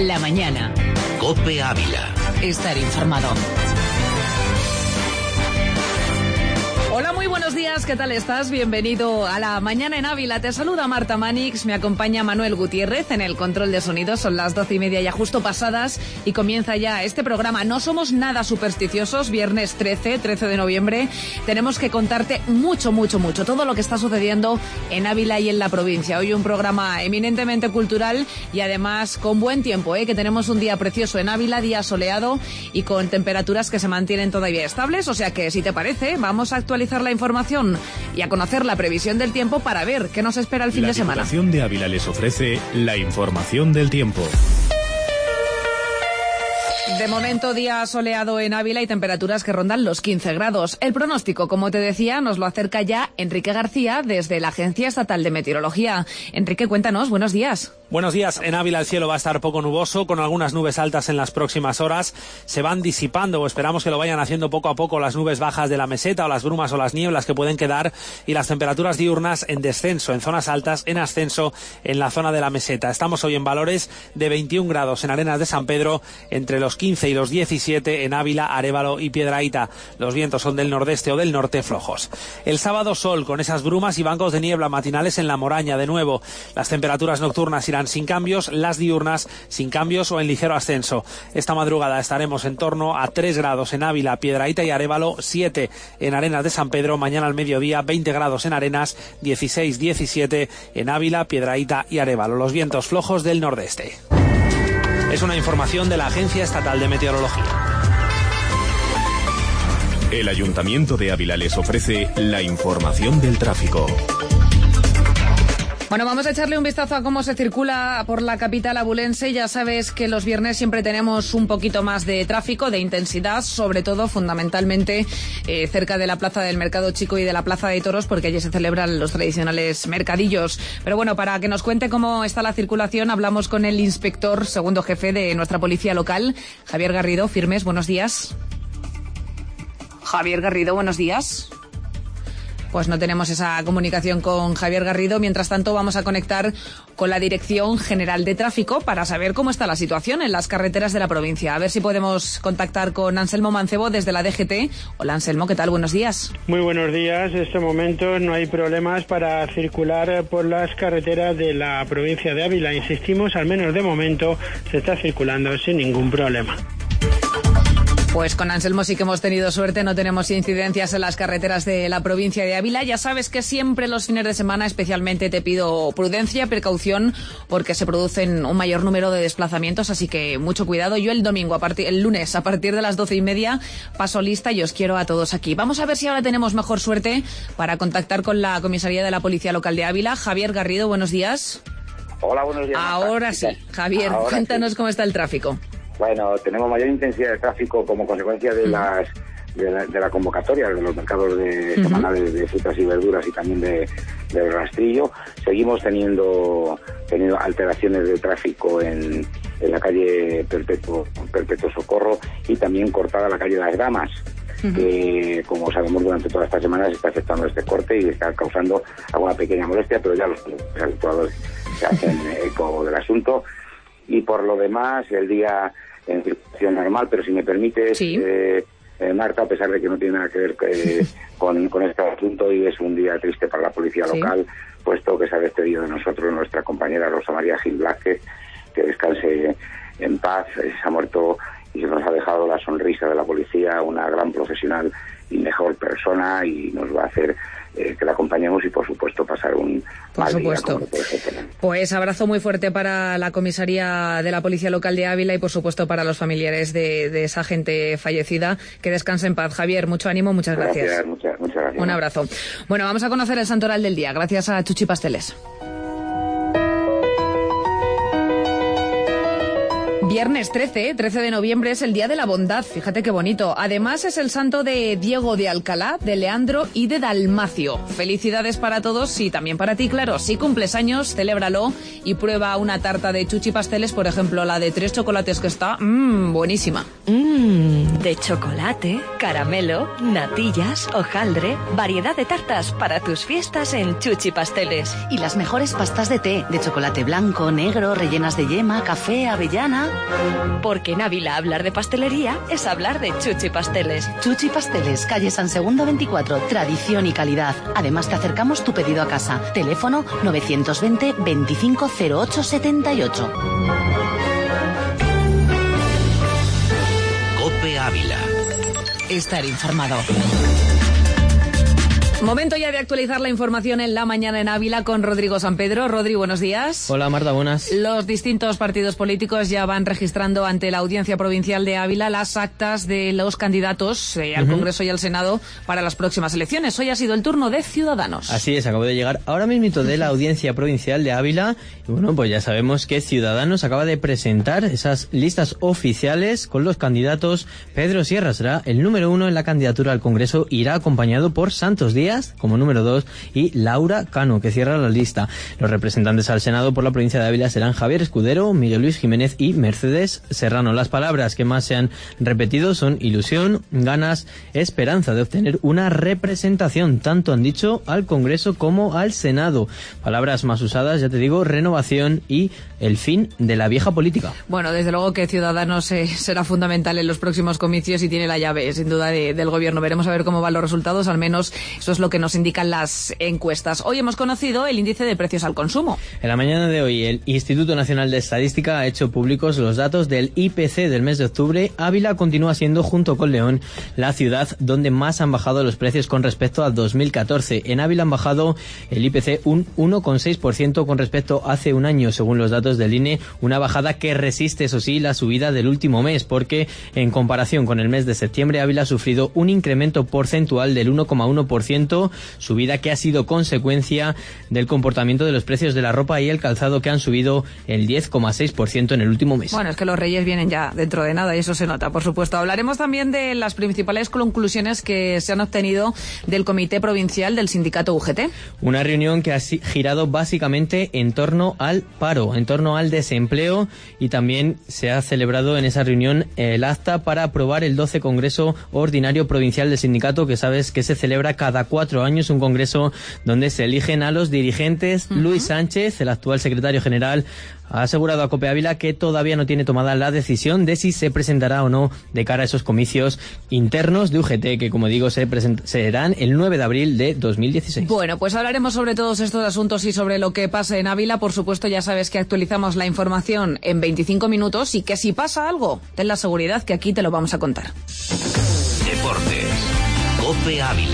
La mañana. COPE Ávila. Estar informado. Hola, muy buenos días, ¿qué tal estás? Bienvenido a La Mañana en Ávila. Te saluda Marta Manix, me acompaña Manuel Gutiérrez en el control de sonido. Son las 12:30 ya justo pasadas y comienza ya este programa. No somos nada supersticiosos, viernes 13 de noviembre. Tenemos que contarte mucho, todo lo que está sucediendo en Ávila y en la provincia. Hoy un programa eminentemente cultural y además con buen tiempo, que tenemos un día precioso en Ávila, día soleado y con temperaturas que se mantienen todavía estables. O sea que, si te parece, vamos a actualizar la información y a conocer la previsión del tiempo para ver qué nos espera el fin de semana. La Diputación de Ávila les ofrece la información del tiempo. De momento, día soleado en Ávila y temperaturas que rondan los 15 grados. El pronóstico, como te decía, nos lo acerca ya Enrique García desde la Agencia Estatal de Meteorología. Enrique, cuéntanos, buenos días. Buenos días. En Ávila el cielo va a estar poco nuboso, con algunas nubes altas en las próximas horas. Se van disipando, o esperamos que lo vayan haciendo poco a poco, las nubes bajas de la meseta o las brumas o las nieblas que pueden quedar, y las temperaturas diurnas en descenso, en zonas altas, en ascenso en la zona de la meseta. Estamos hoy en valores de 21 grados en Arenas de San Pedro, entre los 15 y los 17 en Ávila, Arévalo y Piedrahíta. Los vientos son del nordeste o del norte flojos. El sábado sol, con esas brumas y bancos de niebla matinales en la Moraña de nuevo. Las temperaturas nocturnas irán sin cambios, las diurnas sin cambios o en ligero ascenso. Esta madrugada estaremos en torno a 3 grados en Ávila, Piedrahíta y Arévalo, 7 en Arenas de San Pedro. Mañana al mediodía 20 grados en Arenas, 16-17 en Ávila, Piedrahíta y Arévalo. Los vientos flojos del nordeste. Es una información de la Agencia Estatal de Meteorología. El Ayuntamiento de Ávila les ofrece la información del tráfico. Bueno, vamos a echarle un vistazo a cómo se circula por la capital abulense. Ya sabes que los viernes siempre tenemos un poquito más de tráfico, de intensidad, sobre todo, fundamentalmente, cerca de la Plaza del Mercado Chico y de la Plaza de Toros, porque allí se celebran los tradicionales mercadillos. Pero bueno, para que nos cuente cómo está la circulación, hablamos con el inspector segundo jefe de nuestra policía local, Javier Garrido. Firmes, buenos días. Javier Garrido, buenos días. Pues no tenemos esa comunicación con Javier Garrido. Mientras tanto, vamos a conectar con la Dirección General de Tráfico para saber cómo está la situación en las carreteras de la provincia. A ver si podemos contactar con Anselmo Mancebo desde la DGT. Hola, Anselmo, ¿qué tal? Buenos días. Muy buenos días. En este momento no hay problemas para circular por las carreteras de la provincia de Ávila. Insistimos, al menos de momento, se está circulando sin ningún problema. Pues con Anselmo sí que hemos tenido suerte, no tenemos incidencias en las carreteras de la provincia de Ávila. Ya sabes que siempre los fines de semana especialmente te pido prudencia, precaución, porque se producen un mayor número de desplazamientos, así que mucho cuidado. Yo el lunes, a partir de las 12:30, paso lista y os quiero a todos aquí. Vamos a ver si ahora tenemos mejor suerte para contactar con la comisaría de la Policía Local de Ávila. Javier Garrido, buenos días. Hola, buenos días. Ahora sí, Javier, cuéntanos cómo está el tráfico. Bueno, tenemos mayor intensidad de tráfico como consecuencia de la convocatoria de los mercados semanales de frutas y verduras y también del rastrillo. Seguimos teniendo alteraciones de tráfico en la calle Perpetuo Socorro y también cortada la calle Las Damas, que, como sabemos, durante todas estas semanas está afectando este corte y está causando alguna pequeña molestia, pero ya los actuadores se hacen eco del asunto. Y por lo demás, el día en circulación normal, pero si me permites, sí. Marta, a pesar de que no tiene nada que ver con este asunto, y es un día triste para la policía local, sí, puesto que se ha despedido de nosotros nuestra compañera Rosa María Gil Blázquez, que descanse en paz. Se ha muerto y se nos ha dejado la sonrisa de la policía, una gran profesional y mejor persona, y nos va a hacer que la acompañemos y, por supuesto, pasar un mal día. Por supuesto. Pues abrazo muy fuerte para la comisaría de la Policía Local de Ávila y, por supuesto, para los familiares de esa gente fallecida. Que descanse en paz. Javier, mucho ánimo, muchas gracias. Muchas gracias. Un abrazo. Bueno, vamos a conocer el santoral del día, gracias a Chuchi Pasteles. Viernes 13 de noviembre es el Día de la Bondad, fíjate qué bonito. Además es el santo de Diego de Alcalá, de Leandro y de Dalmacio. Felicidades para todos y también para ti, claro. Si cumples años, celébralo y prueba una tarta de chuchi pasteles, por ejemplo, la de 3 chocolates que está buenísima. De chocolate, caramelo, natillas, hojaldre, variedad de tartas para tus fiestas en Chuchi Pasteles. Y las mejores pastas de té, de chocolate blanco, negro, rellenas de yema, café, avellana. Porque en Ávila hablar de pastelería es hablar de Chuchi Pasteles. Chuchi Pasteles, calle San Segundo 24, tradición y calidad. Además te acercamos tu pedido a casa. Teléfono 920 25 08 78. COPE Ávila. Estar informado. Momento ya de actualizar la información en La Mañana en Ávila con Rodrigo Sampedro. Rodrigo, buenos días. Hola Marta, buenas. Los distintos partidos políticos ya van registrando ante la Audiencia Provincial de Ávila las actas de los candidatos al Congreso y al Senado para las próximas elecciones. Hoy ha sido el turno de Ciudadanos. Así es, acabo de llegar ahora mismo de la Audiencia Provincial de Ávila y bueno, pues ya sabemos que Ciudadanos acaba de presentar esas listas oficiales con los candidatos. Pedro Sierra será el número 1 en la candidatura al Congreso, irá acompañado por Santos Díaz como número 2 y Laura Cano, que cierra la lista. Los representantes al Senado por la provincia de Ávila serán Javier Escudero, Miguel Luis Jiménez y Mercedes Serrano. Las palabras que más se han repetido son ilusión, ganas, esperanza de obtener una representación, tanto han dicho al Congreso como al Senado. Palabras más usadas, ya te digo, renovación y el fin de la vieja política. Bueno, desde luego que Ciudadanos será fundamental en los próximos comicios y tiene la llave, sin duda, del gobierno. Veremos a ver cómo van los resultados, al menos eso es lo que nos indican las encuestas. Hoy hemos conocido el índice de precios al consumo. En la mañana de hoy, el Instituto Nacional de Estadística ha hecho públicos los datos del IPC del mes de octubre. Ávila continúa siendo, junto con León, la ciudad donde más han bajado los precios con respecto a 2014. En Ávila han bajado el IPC un 1,6% con respecto a hace un año, según los datos del INE, una bajada que resiste, eso sí, la subida del último mes, porque en comparación con el mes de septiembre, Ávila ha sufrido un incremento porcentual del 1,1%, subida que ha sido consecuencia del comportamiento de los precios de la ropa y el calzado, que han subido el 10,6% en el último mes. Bueno, es que los Reyes vienen ya dentro de nada y eso se nota, por supuesto. Hablaremos también de las principales conclusiones que se han obtenido del Comité Provincial del Sindicato UGT. Una reunión que ha girado básicamente en torno al paro, en torno al desempleo, y también se ha celebrado en esa reunión el acta para aprobar el 12 Congreso Ordinario Provincial del Sindicato, que sabes que se celebra cada 4 años, un congreso donde se eligen a los dirigentes. Luis Sánchez, el actual secretario general, ha asegurado a COPE Ávila que todavía no tiene tomada la decisión de si se presentará o no de cara a esos comicios internos de UGT, que, como digo, serán el 9 de abril de 2016. Bueno, pues hablaremos sobre todos estos asuntos y sobre lo que pasa en Ávila. Por supuesto, ya sabes que actualizamos la información en 25 minutos y que si pasa algo, ten la seguridad que aquí te lo vamos a contar. Deportes. COPE Ávila.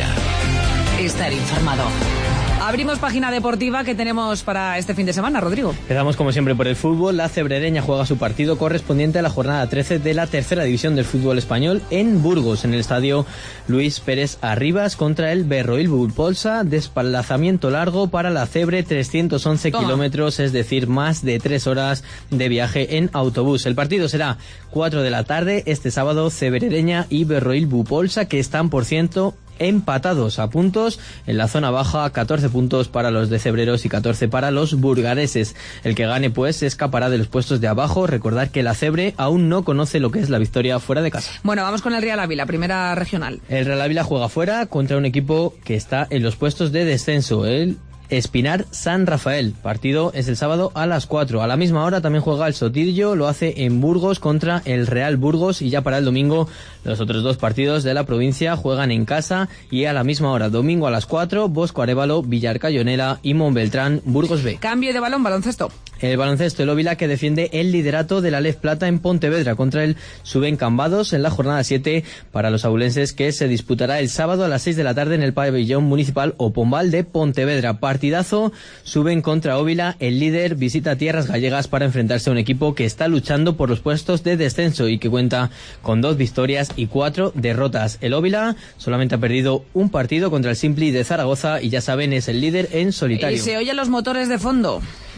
Estar informado. Abrimos página deportiva que tenemos para este fin de semana, Rodrigo. Empezamos como siempre por el fútbol. La Cebrereña juega su partido correspondiente a la jornada 13 de la tercera división del fútbol español en Burgos, en el estadio Luis Pérez Arribas, contra el Berroil Bulpolsa. Desplazamiento largo para la Cebre, 311 kilómetros, es decir, más de 3 horas de viaje en autobús. El partido será 4 de la tarde este sábado. Cebrereña y Berroil Bulpolsa, que están, por cierto, empatados a puntos en la zona baja, 14 puntos para los de Cebreros y 14 para los burgareses. El que gane, pues, escapará de los puestos de abajo. Recordar que la Cebre aún no conoce lo que es la victoria fuera de casa. Bueno, vamos con el Real Ávila, primera regional. El Real Ávila juega fuera contra un equipo que está en los puestos de descenso, el Espinar San Rafael. Partido es el sábado a las 4. A la misma hora también juega el Sotillo, lo hace en Burgos contra el Real Burgos, y ya para el domingo los otros 2 partidos de la provincia juegan en casa y a la misma hora. Domingo a las 4, Bosco Arévalo, Villar Cayonela y Montbeltrán, Burgos B. Cambio de balón, baloncesto. El baloncesto, el Ávila, que defiende el liderato de la Lez Plata en Pontevedra contra el Suben Cambados en la jornada 7 para los abulenses, que se disputará el sábado a las 6 de la tarde en el pabellón municipal Opombal de Pontevedra. Partidazo, Suben contra Ávila, el líder visita tierras gallegas para enfrentarse a un equipo que está luchando por los puestos de descenso y que cuenta con 2 victorias y 4 derrotas. El Ávila solamente ha perdido un partido contra el Simpli de Zaragoza y, ya saben, es el líder en solitario. Y se oyen los motores de fondo.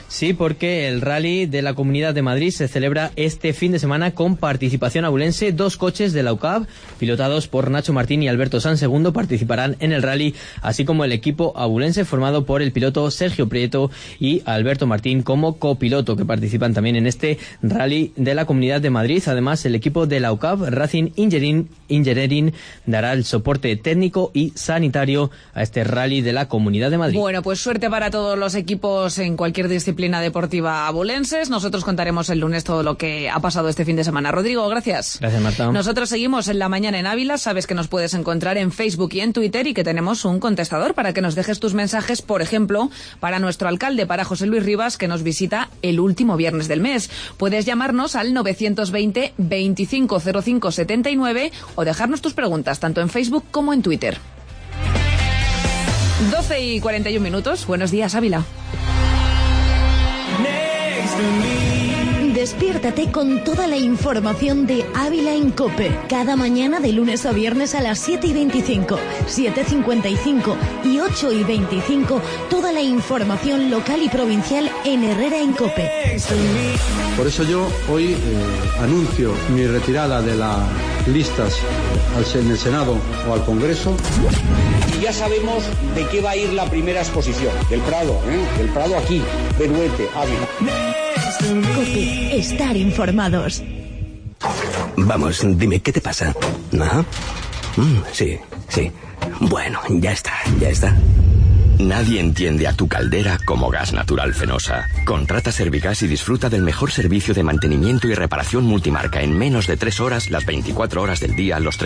Sí, porque el Rally de la Comunidad de Madrid se celebra este fin de semana con participación abulense. 2 coches de la UCAV, pilotados por Nacho Martín y Alberto Sansegundo, participarán en el rally, así como el equipo abulense formado por el piloto Sergio Prieto y Alberto Martín como copiloto, que participan también en este Rally de la Comunidad de Madrid. Además, el equipo de la UCAV Racing Engineering dará el soporte técnico y sanitario a este Rally de la Comunidad de Madrid. Bueno, pues suerte para todos los equipos en cualquier disciplina deportiva abulenses. Nosotros contaremos el lunes todo lo que ha pasado este fin de semana. Rodrigo, gracias. Gracias, Marta. Nosotros seguimos en La Mañana en Ávila. Sabes que nos puedes encontrar en Facebook y en Twitter y que tenemos un contestador para que nos dejes tus mensajes, por ejemplo, para nuestro alcalde, para José Luis Rivas, que nos visita el último viernes del mes. Puedes llamarnos al 920 2505 79 o dejarnos tus preguntas tanto en Facebook como en Twitter. 12:41. Buenos días, Ávila. Despiértate con toda la información de Ávila en COPE. Cada mañana de lunes a viernes a las 7:25, 7:55 y 8:25. Toda la información local y provincial en Herrera en COPE. Por eso yo hoy anuncio mi retirada de las listas en el Senado o al Congreso. Y ya sabemos de qué va a ir la primera exposición. Del Prado, del Prado aquí, Beruete, Ávila. COPE, estar informados. Vamos, dime, ¿qué te pasa? ¿No? Sí. Bueno, ya está. Nadie entiende a tu caldera como Gas Natural Fenosa. Contrata Servigas y disfruta del mejor servicio de mantenimiento y reparación multimarca en menos de 3 horas, las 24 horas del día, los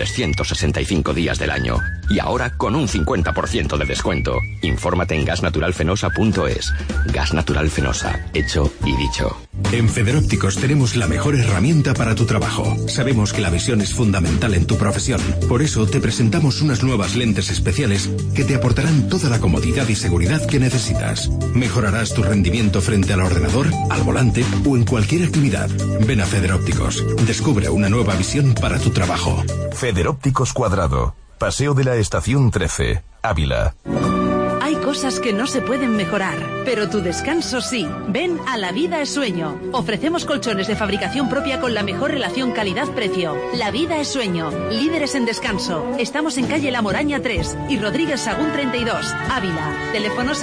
365 días del año. Y ahora con un 50% de descuento. Infórmate en gasnaturalfenosa.es. Gas Natural Fenosa, hecho y dicho. En Federópticos tenemos la mejor herramienta para tu trabajo. Sabemos que la visión es fundamental en tu profesión. Por eso te presentamos unas nuevas lentes especiales que te aportarán toda la comodidad y seguridad que necesitas. Mejorarás tu rendimiento frente al ordenador, al volante o en cualquier actividad. Ven a Federópticos. Descubre una nueva visión para tu trabajo. Federópticos Cuadrado. Paseo de la Estación 13, Ávila. Hay cosas que no se pueden mejorar, pero tu descanso sí. Ven a La Vida es Sueño. Ofrecemos colchones de fabricación propia con la mejor relación calidad-precio. La Vida es Sueño. Líderes en descanso. Estamos en calle La Moraña 3 y Rodríguez Sagún 32, Ávila. Teléfono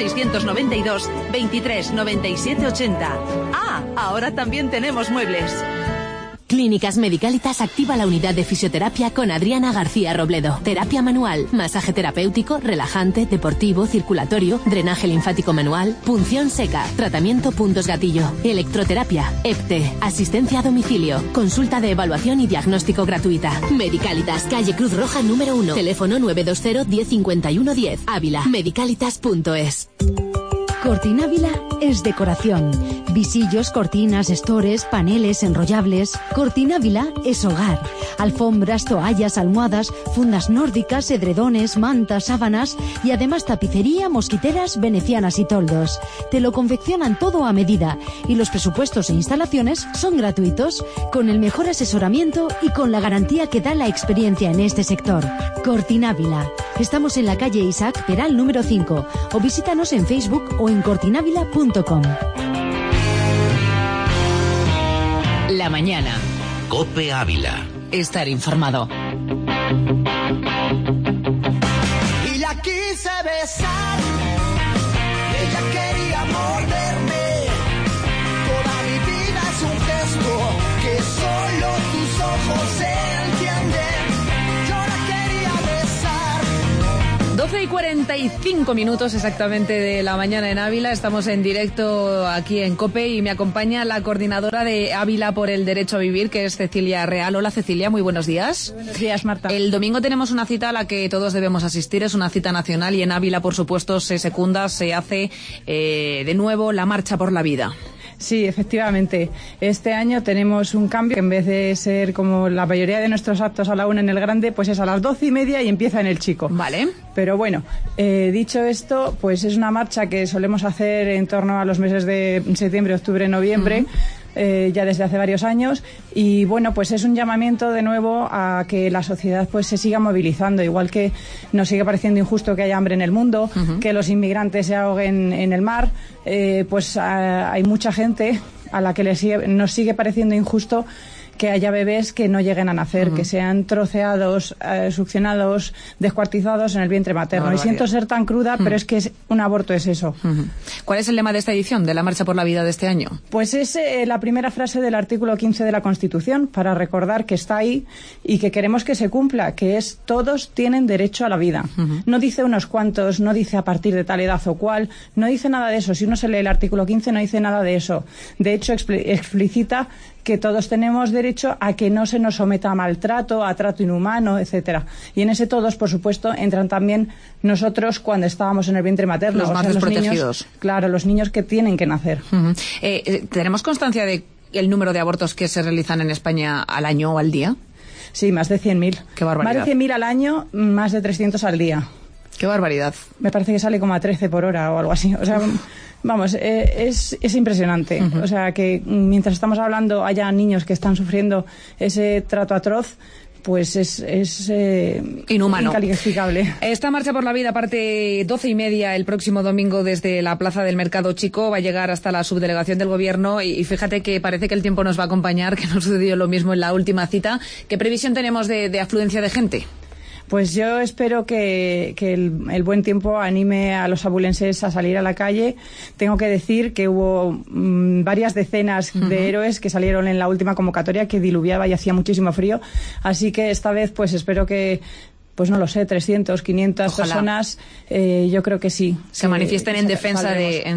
692 23 97 80. Ah, ahora también tenemos muebles. Clínicas Medicalitas activa la unidad de fisioterapia con Adriana García Robledo. Terapia manual, masaje terapéutico, relajante, deportivo, circulatorio, drenaje linfático manual, punción seca, tratamiento puntos gatillo, electroterapia, EPTE, asistencia a domicilio, consulta de evaluación y diagnóstico gratuita. Medicalitas, calle Cruz Roja número 1, teléfono 920 1051 10, Ávila, medicalitas.es. Cortina Ávila es decoración. Visillos, cortinas, estores, paneles, enrollables. Cortina Ávila es hogar. Alfombras, toallas, almohadas, fundas nórdicas, edredones, mantas, sábanas y además tapicería, mosquiteras, venecianas y toldos. Te lo confeccionan todo a medida y los presupuestos e instalaciones son gratuitos, con el mejor asesoramiento y con la garantía que da la experiencia en este sector. Cortina Ávila. Estamos en la calle Isaac Peral número 5 o visítanos en Facebook o en cortinavila.com. La mañana. COPE Ávila. Estar informado. Y la quise besar, ella quería morderme. Toda mi vida es un gesto que solo tus ojos entienden. Yo la quería besar. 12:45 exactamente de la mañana en Ávila. Estamos en directo aquí en COPE y me acompaña la coordinadora de Ávila por el Derecho a Vivir, que es Cecilia Real. Hola, Cecilia, muy buenos días. Buenos días, Marta. El domingo tenemos una cita a la que todos debemos asistir, es una cita nacional y en Ávila, por supuesto, se hace de nuevo la Marcha por la Vida. Sí, efectivamente. Este año tenemos un cambio que en vez de ser como la mayoría de nuestros actos a la 1 en el Grande, pues es a las 12:30 y empieza en el Chico. Vale. Pero bueno, dicho esto, pues es una marcha que solemos hacer en torno a los meses de septiembre, octubre, noviembre. Ya desde hace varios años, y bueno, pues es un llamamiento de nuevo a que la sociedad pues se siga movilizando, igual que nos sigue pareciendo injusto que haya hambre en el mundo, que los inmigrantes se ahoguen en el mar, pues hay mucha gente a la que nos sigue pareciendo injusto que haya bebés que no lleguen a nacer, que sean troceados, succionados, descuartizados en el vientre materno. Y siento ser tan cruda, pero es que un aborto es eso. ¿Cuál es el lema de esta edición de la Marcha por la Vida de este año? Pues es la primera frase del artículo 15 de la Constitución, para recordar que está ahí y que queremos que se cumpla, que es: todos tienen derecho a la vida. No dice unos cuantos, no dice a partir de tal edad o cual, no dice nada de eso. Si uno se lee el artículo 15 no dice nada de eso. De hecho, explicita que todos tenemos derecho a que no se nos someta a maltrato, a trato inhumano, etcétera. Y en ese todos, por supuesto, entran también nosotros cuando estábamos en el vientre materno. Los más desprotegidos. Niños, claro, los niños que tienen que nacer. ¿Tenemos constancia de el número de abortos que se realizan en España al año o al día? Sí, más de 100.000. Qué barbaridad. Más de 100.000 al año, más de 300 al día. Qué barbaridad. Me parece que sale como a 13 por hora o algo así. O sea, vamos, es impresionante. O sea, que mientras estamos hablando haya niños que están sufriendo ese trato atroz, pues es inhumano, incalificable. Esta Marcha por la Vida parte 12:30 el próximo domingo desde la Plaza del Mercado Chico, va a llegar hasta la subdelegación del Gobierno y fíjate que parece que el tiempo nos va a acompañar, que nos sucedió lo mismo en la última cita. ¿Qué previsión tenemos de afluencia de gente? Pues yo espero que el buen tiempo anime a los abulenses a salir a la calle. Tengo que decir que hubo varias decenas de héroes que salieron en la última convocatoria, que diluviaba y hacía muchísimo frío. Así que esta vez pues espero que, pues no lo sé, 300, 500 Ojalá. Personas, yo creo que sí. Se manifiesten en defensa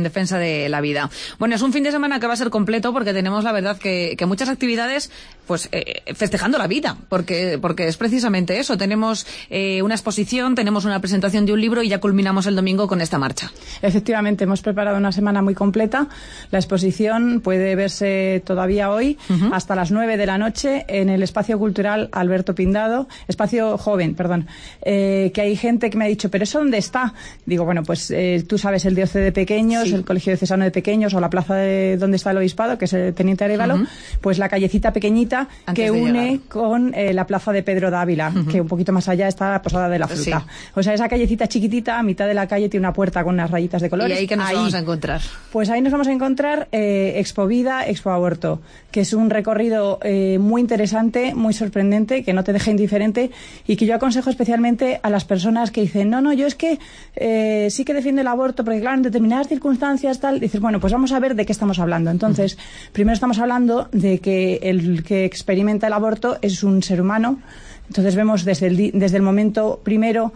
de la vida. Bueno, es un fin de semana que va a ser completo porque tenemos, la verdad, que muchas actividades, pues festejando la vida, porque es precisamente eso. Tenemos una exposición, tenemos una presentación de un libro y ya culminamos el domingo con esta marcha. Efectivamente, hemos preparado una semana muy completa. La exposición puede verse todavía hoy hasta las 9 de la noche en el Espacio Cultural Alberto Pindado, Espacio Joven, perdón. Que hay gente que me ha dicho, ¿pero eso dónde está? Digo, bueno, pues tú sabes, el DIOCE de Pequeños, el Colegio Diocesano de Pequeños o la plaza de donde está el Obispado, que es el Teniente Arévalo, pues la callecita pequeñita antes que une llegar con la plaza de Pedro de Ávila, que un poquito más allá está la Posada de la Fruta. Sí. O sea, esa callecita chiquitita, a mitad de la calle, tiene una puerta con unas rayitas de colores. ¿Y ahí qué nos vamos a encontrar? Pues ahí nos vamos a encontrar Expo Vida, Expo Aborto, que es un recorrido muy interesante, muy sorprendente, que no te deja indiferente y que yo aconsejo especialmente a las personas que dicen, no, yo es que sí que defiendo el aborto, porque claro, en determinadas circunstancias tal, dices, bueno, pues vamos a ver de qué estamos hablando. Entonces, primero estamos hablando de que el que experimenta el aborto es un ser humano. Entonces vemos desde el momento primero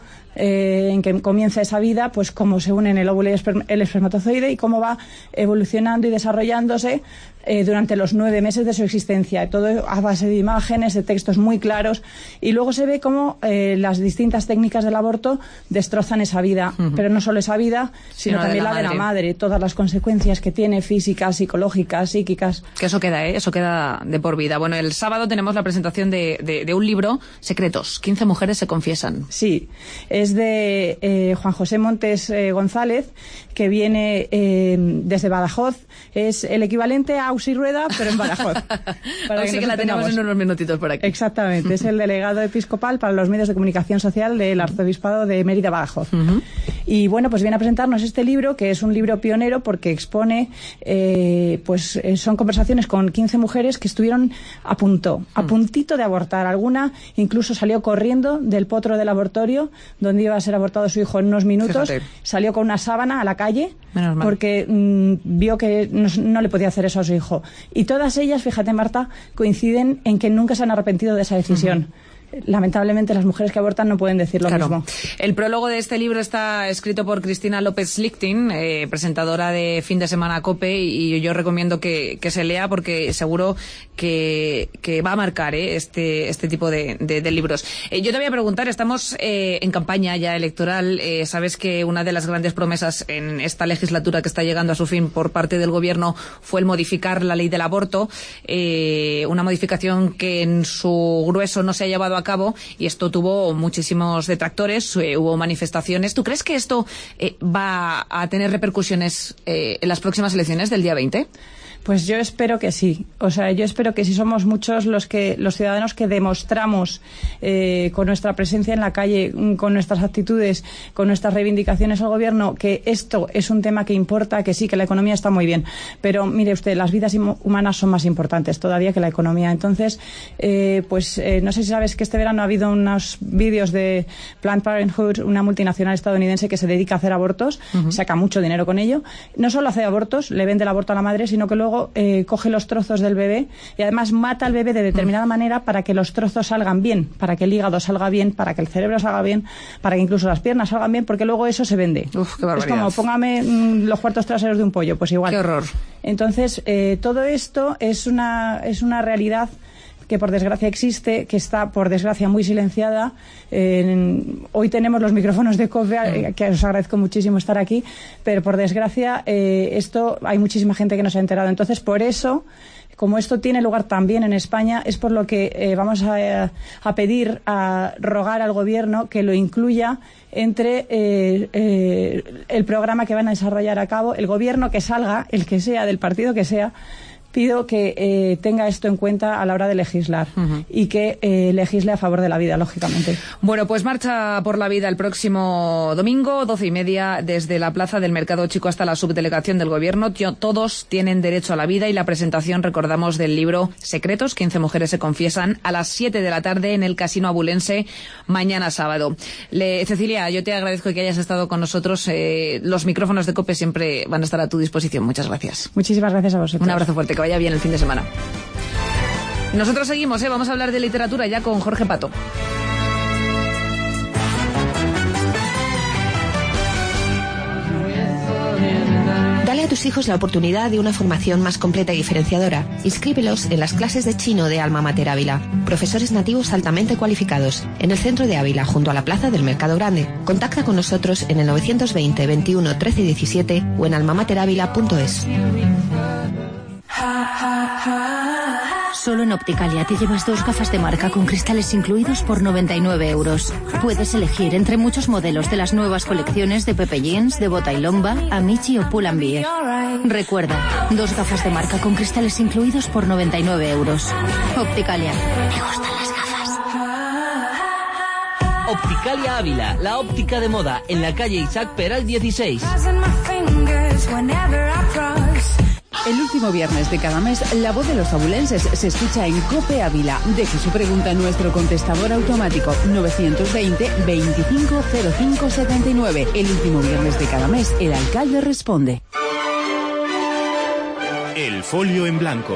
en que comienza esa vida, pues cómo se unen el óvulo y el espermatozoide y cómo va evolucionando y desarrollándose durante los 9 meses de su existencia. Todo a base de imágenes, de textos muy claros. Y luego se ve cómo las distintas técnicas del aborto destrozan esa vida. Pero no solo esa vida, sino también la de la madre. Todas las consecuencias que tiene, físicas, psicológicas, psíquicas. Que eso queda, eso queda de por vida. Bueno, el sábado tenemos la presentación de un libro, Secretos. 15 mujeres se confiesan. Sí, es de Juan José Montes González, que viene desde Badajoz. Es el equivalente a Ausi Rueda, pero en Badajoz. Así que la tenemos en unos minutitos por aquí. Exactamente, es el delegado episcopal para los medios de comunicación social del Arzobispado de Mérida Badajoz. Y bueno, pues viene a presentarnos este libro, que es un libro pionero porque expone, son conversaciones con 15 mujeres que estuvieron a puntito de abortar. Alguna incluso salió corriendo del potro del abortorio, donde iba a ser abortado su hijo en unos minutos. Fíjate. Salió con una sábana a la calle porque vio que no le podía hacer eso a su hijo. Y todas ellas, fíjate, Marta, coinciden en que nunca se han arrepentido de esa decisión. Lamentablemente las mujeres que abortan no pueden decir lo mismo. El prólogo de este libro está escrito por Cristina López-Lichting, presentadora de Fin de Semana COPE, y yo recomiendo que se lea porque seguro que va a marcar este tipo de libros. Yo te voy a preguntar, estamos en campaña ya electoral. Sabes que una de las grandes promesas en esta legislatura que está llegando a su fin por parte del Gobierno fue el modificar la ley del aborto, una modificación que en su grueso no se ha llevado a cabo y esto tuvo muchísimos detractores, hubo manifestaciones. ¿Tú crees que esto va a tener repercusiones en las próximas elecciones del día 20? Pues yo espero que sí. O sea, yo espero que si somos muchos los ciudadanos que demostramos con nuestra presencia en la calle, con nuestras actitudes, con nuestras reivindicaciones al gobierno, que esto es un tema que importa, que sí, que la economía está muy bien. Pero mire usted, las vidas humanas son más importantes todavía que la economía. Entonces, no sé si sabes que este verano ha habido unos vídeos de Planned Parenthood, una multinacional estadounidense que se dedica a hacer abortos, saca mucho dinero con ello. No solo hace abortos, le vende el aborto a la madre, sino que luego coge los trozos del bebé y además mata al bebé de determinada manera para que los trozos salgan bien, para que el hígado salga bien, para que el cerebro salga bien, para que incluso las piernas salgan bien, porque luego eso se vende. Uf, qué barbaridad. Es como, póngame los cuartos traseros de un pollo, pues igual. Qué horror. Entonces, todo esto es una realidad que por desgracia existe, que está por desgracia muy silenciada. Hoy tenemos los micrófonos de COPE, que os agradezco muchísimo estar aquí, pero por desgracia esto hay muchísima gente que no se ha enterado. Entonces, por eso, como esto tiene lugar también en España, es por lo que vamos a pedir, a rogar al Gobierno que lo incluya entre el programa que van a desarrollar a cabo. El Gobierno que salga, el que sea, del partido que sea, pido que tenga esto en cuenta a la hora de legislar y que legisle a favor de la vida, lógicamente. Bueno, pues marcha por la vida el próximo domingo, 12:30, desde la Plaza del Mercado Chico hasta la subdelegación del Gobierno. Todos tienen derecho a la vida, y la presentación, recordamos, del libro Secretos, 15 mujeres se confiesan, a las 7 de la tarde en el Casino Abulense, mañana sábado. Cecilia, yo te agradezco que hayas estado con nosotros. Los micrófonos de COPE siempre van a estar a tu disposición. Muchas gracias. Muchísimas gracias a vosotros. Un abrazo fuerte, que vaya bien el fin de semana. Nosotros seguimos, vamos a hablar de literatura ya con Jorge Pato. Dale a tus hijos la oportunidad de una formación más completa y diferenciadora. Inscríbelos en las clases de chino de Alma Mater Ávila. Profesores nativos altamente cualificados. En el centro de Ávila, junto a la plaza del Mercado Grande. Contacta con nosotros en el 920 21 13 17 o en almamaterávila.es. Solo en Opticalia te llevas 2 gafas de marca con cristales incluidos por 99 euros. Puedes elegir entre muchos modelos de las nuevas colecciones de Pepe Jeans, de Bota y Lomba, Amici o Pull&Bear. Recuerda, 2 gafas de marca con cristales incluidos por 99 euros. Opticalia. Me gustan las gafas. Opticalia Ávila, la óptica de moda, en la calle Isaac Peral 16. El último viernes de cada mes, la voz de los abulenses se escucha en COPE Ávila. Deje su pregunta en nuestro contestador automático 920 25 05 79. El último viernes de cada mes, el alcalde responde. El folio en blanco.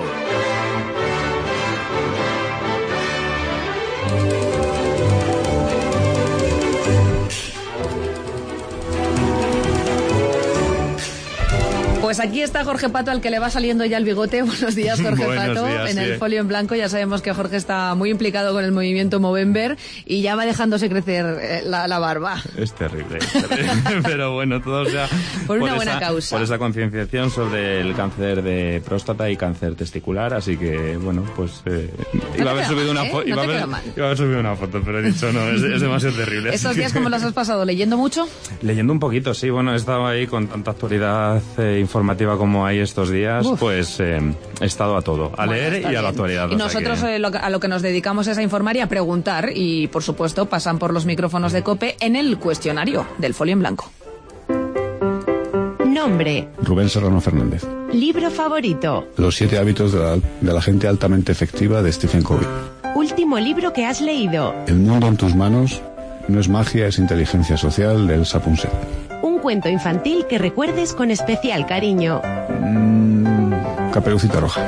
Pues aquí está Jorge Pato, al que le va saliendo ya el bigote. Buenos días, Jorge Pato. Días, en el folio en blanco ya sabemos que Jorge está muy implicado con el movimiento Movember y ya va dejándose crecer la barba. Es terrible. Pero bueno, todo sea por una buena causa. Por esa concienciación sobre el cáncer de próstata y cáncer testicular, así que bueno, pues iba a haber subido una foto, iba a haber subido una foto, pero he dicho no, es demasiado terrible. ¿Estos días cómo los has pasado? ¿Leyendo mucho? Leyendo un poquito, sí. Bueno, he estado ahí con tanta actualidad informativa como hay estos días. Uf. Pues he estado a todo, a leer y a la actualidad. Y nosotros a lo que nos dedicamos es a informar y a preguntar, y por supuesto pasan por los micrófonos de COPE en el cuestionario del folio en blanco. Nombre: Rubén Serrano Fernández. Libro favorito: Los 7 hábitos de la gente altamente efectiva, de Stephen Covey. Último libro que has leído: El mundo en tus manos no es magia, es inteligencia social, de Elsa Punset. Un cuento infantil que recuerdes con especial cariño. Caperucita Roja.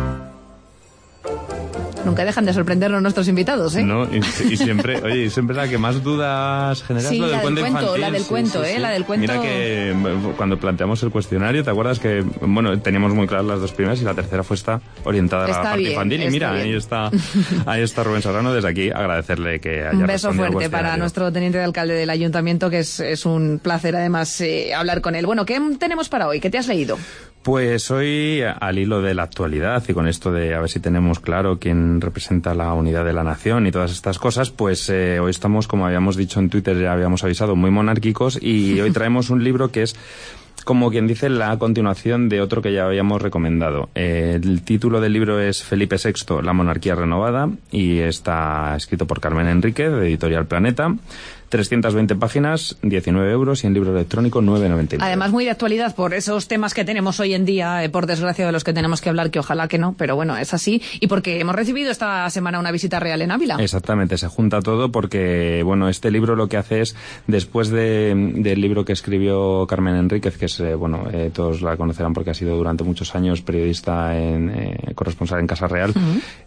Nunca dejan de sorprendernos nuestros invitados, ¿eh? No, y siempre, oye, siempre la que más dudas genera es lo del cuento infantil. La del cuento, sí. La del cuento. Mira que cuando planteamos el cuestionario, ¿te acuerdas que, bueno, teníamos muy claras las 2 primeras y la tercera fue orientada a la parte infantil? Y mira, ahí está Rubén Serrano. Desde aquí agradecerle que haya un beso fuerte para nuestro teniente de alcalde del ayuntamiento, que es un placer además hablar con él. Bueno, ¿qué tenemos para hoy? ¿Qué te has leído? Pues hoy, al hilo de la actualidad y con esto de a ver si tenemos claro quién representa la unidad de la nación y todas estas cosas, pues hoy estamos, como habíamos dicho en Twitter, ya habíamos avisado, muy monárquicos, y hoy traemos un libro que es, como quien dice, la continuación de otro que ya habíamos recomendado. El título del libro es Felipe VI, la monarquía renovada, y está escrito por Carmen Enríquez, de Editorial Planeta. 320 páginas, 19 euros, y en libro electrónico 9,99. Además, muy de actualidad por esos temas que tenemos hoy en día, por desgracia, de los que tenemos que hablar, que ojalá que no, pero bueno, es así. Y porque hemos recibido esta semana una visita real en Ávila. Exactamente, se junta todo porque, bueno, este libro lo que hace es, después del libro que escribió Carmen Enríquez, que es, todos la conocerán porque ha sido durante muchos años periodista corresponsal en Casa Real,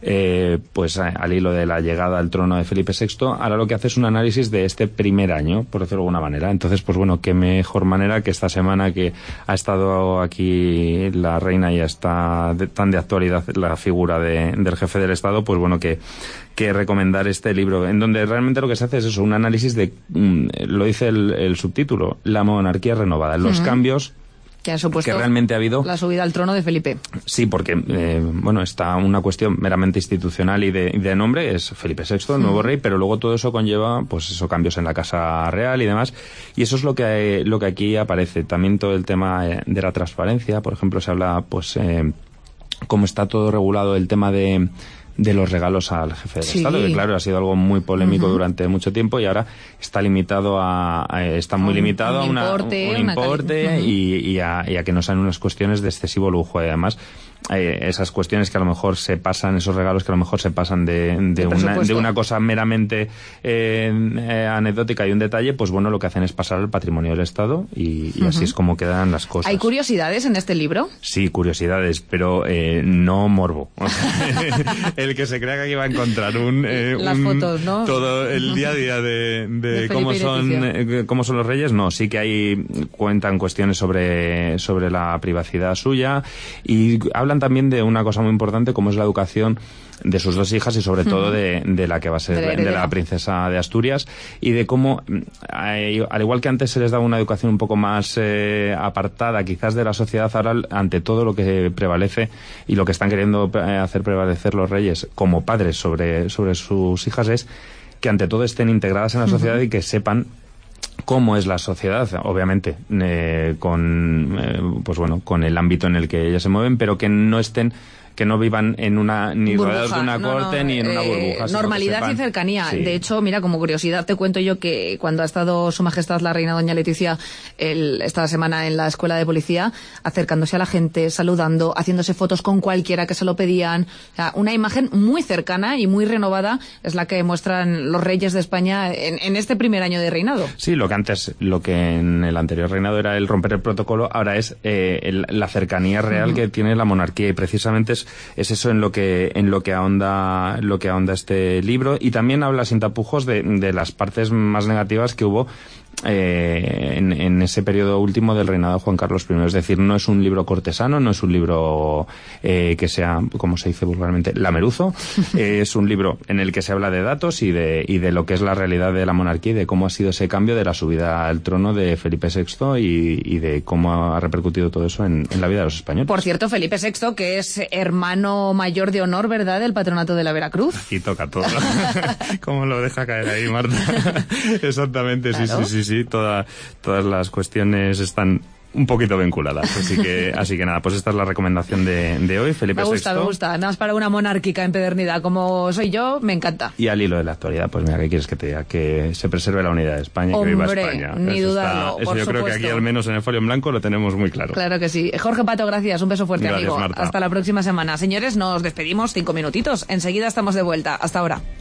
pues al hilo de la llegada al trono de Felipe VI, ahora lo que hace es un análisis de este primer año, por decirlo de alguna manera. Entonces, pues bueno, qué mejor manera que esta semana que ha estado aquí la reina y está tan de actualidad la figura del jefe del Estado, pues bueno, que recomendar este libro, en donde realmente lo que se hace es eso, un análisis de, lo dice el subtítulo, la monarquía renovada, los cambios que ha supuesto que realmente ha habido la subida al trono de Felipe. Sí, porque está una cuestión meramente institucional y de nombre, es Felipe VI, el nuevo rey, pero luego todo eso conlleva, pues eso, cambios en la Casa Real y demás, y eso es lo que aquí aparece. También todo el tema de la transparencia, por ejemplo, se habla, pues, cómo está todo regulado el tema de los regalos al jefe del Estado, que claro, ha sido algo muy polémico durante mucho tiempo, y ahora está limitado está muy limitado a un importe y a que no sean unas cuestiones de excesivo lujo. Además, esas cuestiones que a lo mejor se pasan, esos regalos que a lo mejor se pasan de una cosa meramente anecdótica y un detalle, pues bueno, lo que hacen es pasar al patrimonio del Estado, y así es como quedan las cosas. ¿Hay curiosidades en este libro? Sí, curiosidades, pero no morbo. El que se crea que aquí va a encontrar las fotos, ¿no? Todo el día a día de cómo son los reyes, no. Sí que ahí cuentan cuestiones sobre la privacidad suya, y hablan también de una cosa muy importante como es la educación de sus dos hijas, y sobre todo de la que va a ser de la princesa de Asturias, y de cómo, al igual que antes se les daba una educación un poco más apartada quizás de la sociedad, ahora ante todo lo que prevalece y lo que están queriendo hacer prevalecer los reyes como padres sobre sus hijas es que ante todo estén integradas en la sociedad y que sepan cómo es la sociedad, obviamente, con el ámbito en el que ellas se mueven, pero que no vivan ni rodeados de una corte ni en una burbuja. Normalidad y cercanía. Sí. De hecho, mira, como curiosidad te cuento yo que cuando ha estado Su Majestad la Reina Doña Leticia esta semana en la Escuela de Policía, acercándose a la gente, saludando, haciéndose fotos con cualquiera que se lo pedían. O sea, una imagen muy cercana y muy renovada es la que muestran los reyes de España en este primer año de reinado. Sí, lo que en el anterior reinado era el romper el protocolo, ahora es la cercanía real que tiene la monarquía, y precisamente es eso en lo que ahonda este libro, y también habla sin tapujos de las partes más negativas que hubo en ese periodo último del reinado de Juan Carlos I. Es decir, no es un libro cortesano, no es un libro que sea, como se dice vulgarmente, lameruzo. Es un libro en el que se habla de datos y de lo que es la realidad de la monarquía y de cómo ha sido ese cambio de la subida al trono de Felipe VI y de cómo ha repercutido todo eso en la vida de los españoles. Por cierto, Felipe VI, que es hermano mayor de honor, ¿verdad?, del Patronato de la Veracruz. Aquí toca todo. ¿Cómo lo deja caer ahí, Marta? Exactamente, claro. Sí, todas las cuestiones están un poquito vinculadas, así que nada, pues esta es la recomendación de hoy, Felipe VI. Me gusta, nada más para una monárquica empedernida como soy yo, me encanta. Y al hilo de la actualidad, pues mira, ¿qué quieres que te diga? Que se preserve la unidad de España, y que viva España. Ni dudarlo, eso yo creo que aquí, al menos en el folio en blanco, lo tenemos muy claro. Claro que sí. Jorge Pato, gracias, un beso fuerte, gracias, amigo. Marta. Hasta la próxima semana. Señores, nos despedimos 5 minutitos, enseguida estamos de vuelta. Hasta ahora.